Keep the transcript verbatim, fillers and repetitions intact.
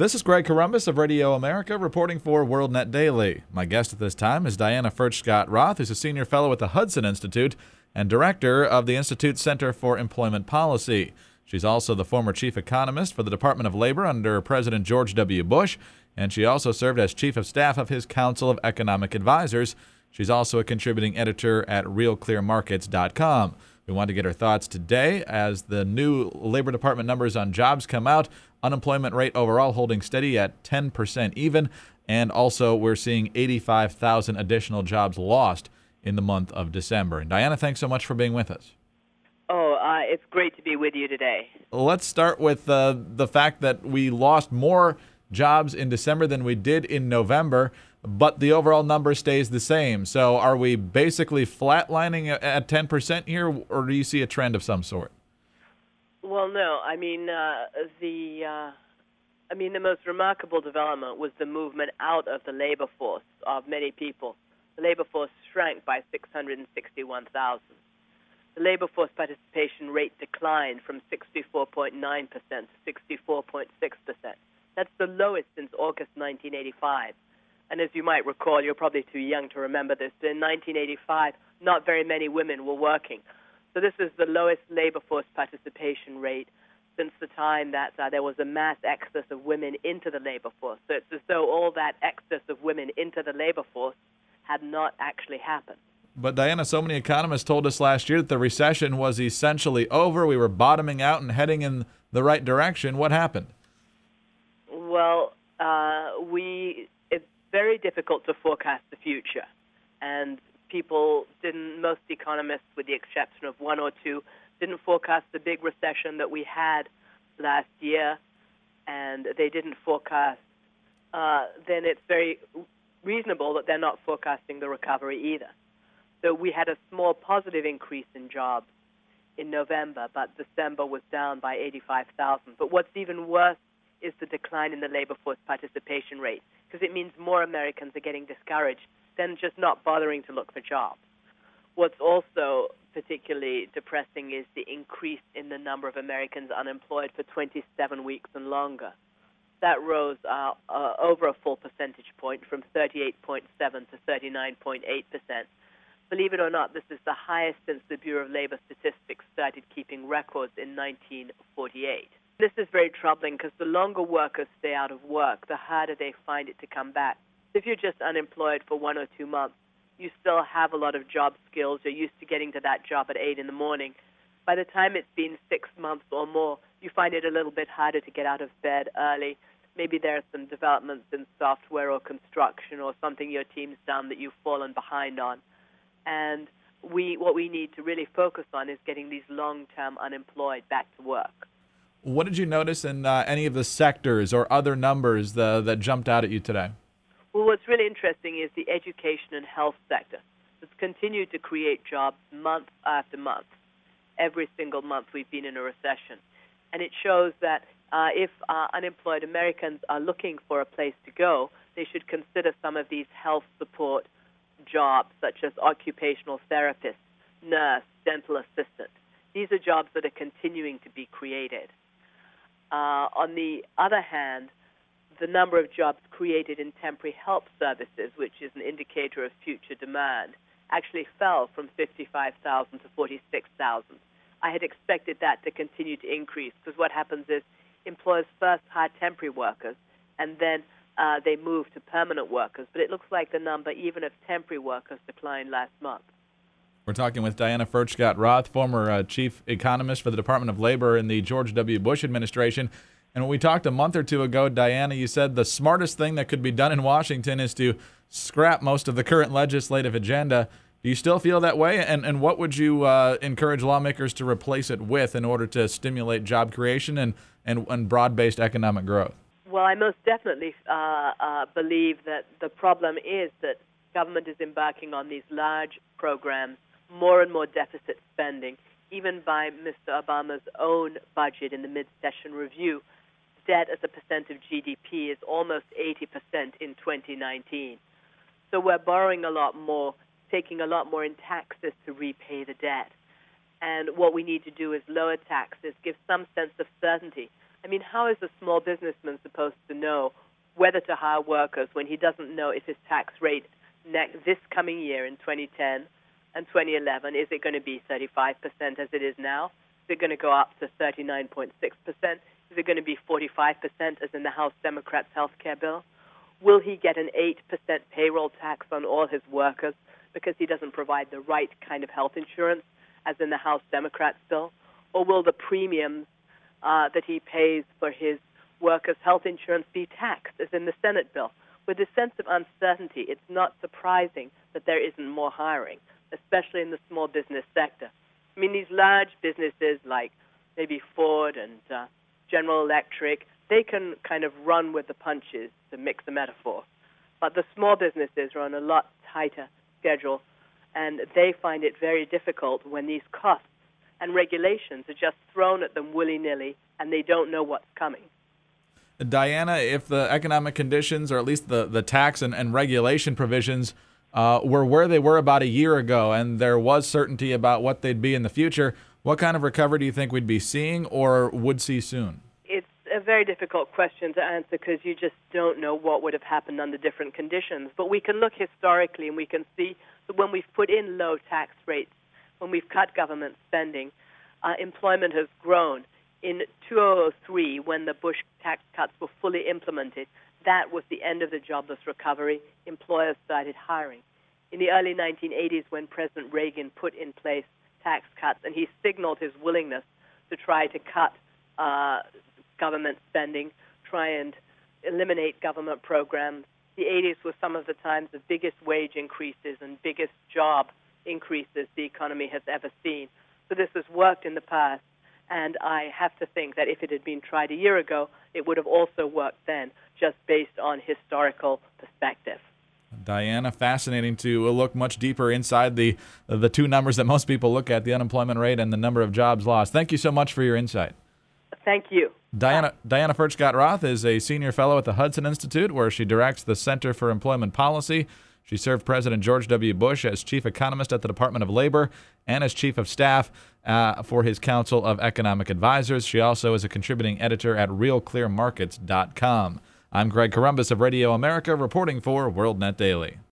This is Greg Corombos of Radio America reporting for WorldNet Daily. My guest at this time is Diana Furchtgott-Roth, who's a senior fellow at the Hudson Institute and director of the Institute's Center for Employment Policy. She's also the former chief economist for the Department of Labor under President George W. Bush, and she also served as chief of staff of his Council of Economic Advisors. She's also a contributing editor at real clear markets dot com. We want to get her thoughts today as the new Labor Department numbers on jobs come out. Unemployment rate overall holding steady at ten percent even, and also we're seeing eighty-five thousand additional jobs lost in the month of December. And Diana, thanks so much for being with us. Oh, uh, it's great to be with you today. Let's start with uh, the fact that we lost more jobs in December than we did in November, but the overall number stays the same. So are we basically flatlining at ten percent here, or do you see a trend of some sort? Well, no. I mean, uh, the uh, I mean, the most remarkable development was the movement out of the labor force of many people. The labor force shrank by six hundred sixty-one thousand. The labor force participation rate declined from sixty-four point nine percent to sixty-four point six percent. That's the lowest since August nineteen eighty-five. And as you might recall, you're probably too young to remember this, but in nineteen eighty-five, not very many women were working. So this is the lowest labor force participation rate since the time that uh, there was a mass exodus of women into the labor force. So it's as though all that exodus of women into the labor force had not actually happened. But Diana, so many economists told us last year that the recession was essentially over. We were bottoming out and heading in the right direction. What happened? Well, uh, we it's very difficult to forecast the future. And people didn't, most economists, with the exception of one or two, didn't forecast the big recession that we had last year, and they didn't forecast, uh, then it's very reasonable that they're not forecasting the recovery either. So we had a small positive increase in jobs in November, but December was down by eighty-five thousand. But what's even worse is the decline in the labor force participation rate, because it means more Americans are getting discouraged than just not bothering to look for jobs. What's also particularly depressing is the increase in the number of Americans unemployed for twenty-seven weeks and longer. That rose uh, uh, over a full percentage point from thirty-eight point seven to thirty-nine point eight percent. Believe it or not, this is the highest since the Bureau of Labor Statistics started keeping records in nineteen forty-eight. This is very troubling because the longer workers stay out of work, the harder they find it to come back. If you're just unemployed for one or two months, you still have a lot of job skills. You're used to getting to that job at eight in the morning. By the time it's been six months or more, you find it a little bit harder to get out of bed early. Maybe there are some developments in software or construction or something your team's done that you've fallen behind on. And we, what we need to really focus on is getting these long-term unemployed back to work. What did you notice in uh, any of the sectors or other numbers the, that jumped out at you today? Well, what's really interesting is the education and health sector. It's continued to create jobs month after month. Every single month we've been in a recession. And it shows that uh, if uh, unemployed Americans are looking for a place to go, they should consider some of these health support jobs, such as occupational therapist, nurse, dental assistant. These are jobs that are continuing to be created. Uh, on the other hand, the number of jobs created in temporary help services, which is an indicator of future demand, actually fell from fifty-five thousand to forty-six thousand. I had expected that to continue to increase because what happens is employers first hire temporary workers and then uh, they move to permanent workers. But it looks like the number, even of temporary workers, declined last month. We're talking with Diana Furchtgott-Roth, former uh, chief economist for the Department of Labor in the George W. Bush administration. And when we talked a month or two ago, Diana, you said the smartest thing that could be done in Washington is to scrap most of the current legislative agenda. Do you still feel that way? And and what would you uh, encourage lawmakers to replace it with in order to stimulate job creation and, and, and broad-based economic growth? Well, I most definitely uh, uh, believe that the problem is that government is embarking on these large programs, more and more deficit spending. Even by Mister Obama's own budget in the mid-session review, debt as a percent of G D P is almost eighty percent in twenty nineteen. So we're borrowing a lot more, taking a lot more in taxes to repay the debt. And what we need to do is lower taxes, give some sense of certainty I mean, how is a small businessman supposed to know whether to hire workers when he doesn't know if his tax rate ne- this coming year in twenty ten and twenty eleven, is it going to be thirty-five percent as it is now? Is it going to go up to thirty-nine point six percent? Is it going to be forty-five percent as in the House Democrats' health care bill? Will he get an eight percent payroll tax on all his workers because he doesn't provide the right kind of health insurance as in the House Democrats' bill? Or will the premiums uh, that he pays for his workers' health insurance be taxed as in the Senate bill? With this sense of uncertainty, it's not surprising that there isn't more hiring, especially in the small business sector. I mean, these large businesses like maybe Ford and uh, General Electric, they can kind of run with the punches, to mix a metaphor. But the small businesses are on a lot tighter schedule, and they find it very difficult when these costs and regulations are just thrown at them willy-nilly and they don't know what's coming. Diana, if the economic conditions, or at least the, the tax and, and regulation provisions, uh, were where they were about a year ago and there was certainty about what they'd be in the future, what kind of recovery do you think we'd be seeing or would see soon? It's a very difficult question to answer because you just don't know what would have happened under different conditions. But we can look historically and we can see that when we've put in low tax rates, when we've cut government spending, uh, employment has grown. In two thousand three, when the Bush tax cuts were fully implemented, that was the end of the jobless recovery. Employers started hiring. In the early nineteen eighties, when President Reagan put in place tax cuts, and he signaled his willingness to try to cut uh, government spending, try and eliminate government programs, the eighties was some of the times the biggest wage increases and biggest job increases the economy has ever seen. So this has worked in the past. And I have to think that if it had been tried a year ago, it would have also worked then, just based on historical perspective. Diana, fascinating to look much deeper inside the the two numbers that most people look at, the unemployment rate and the number of jobs lost. Thank you so much for your insight. Thank you. Diana Diana Furchtgott-Roth is a senior fellow at the Hudson Institute, where she directs the Center for Employment Policy. She served President George W. Bush as chief economist at the Department of Labor and as chief of staff uh, for his Council of Economic Advisors. She also is a contributing editor at real clear markets dot com. I'm Greg Corombos of Radio America, reporting for WorldNet Daily.